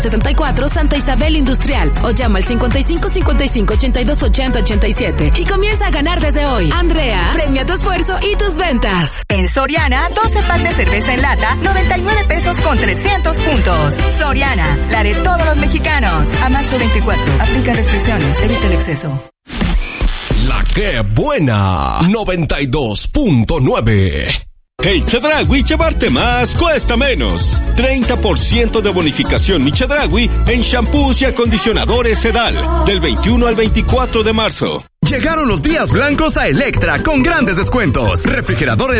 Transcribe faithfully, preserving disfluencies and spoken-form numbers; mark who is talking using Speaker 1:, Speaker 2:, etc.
Speaker 1: setenta y cuatro Santa Isabel Industrial o llama al cincuenta y cinco cincuenta y cinco ochenta y dos ochenta ochenta y siete y comienza a ganar desde hoy. Andrea, premia tu esfuerzo y tus ventas.
Speaker 2: En Soriana, doce packs de cerveza en lata, noventa y nueve pesos con trescientos puntos. Soriana, la de todos los mexicanos. A marzo veinticuatro, aplica restricciones, evita el exceso.
Speaker 3: La que buena, noventa y dos punto nueve.
Speaker 4: Hey Chedraui, llevarte más cuesta menos. treinta por ciento de bonificación Mi Chedraui en shampoos y acondicionadores Sedal. Del veintiuno al veinticuatro de marzo.
Speaker 5: Llegaron los días blancos a Electra con grandes descuentos. Refrigeradores